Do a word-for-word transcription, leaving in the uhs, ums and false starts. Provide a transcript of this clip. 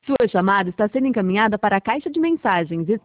Sua chamada está sendo encaminhada para a caixa de mensagens e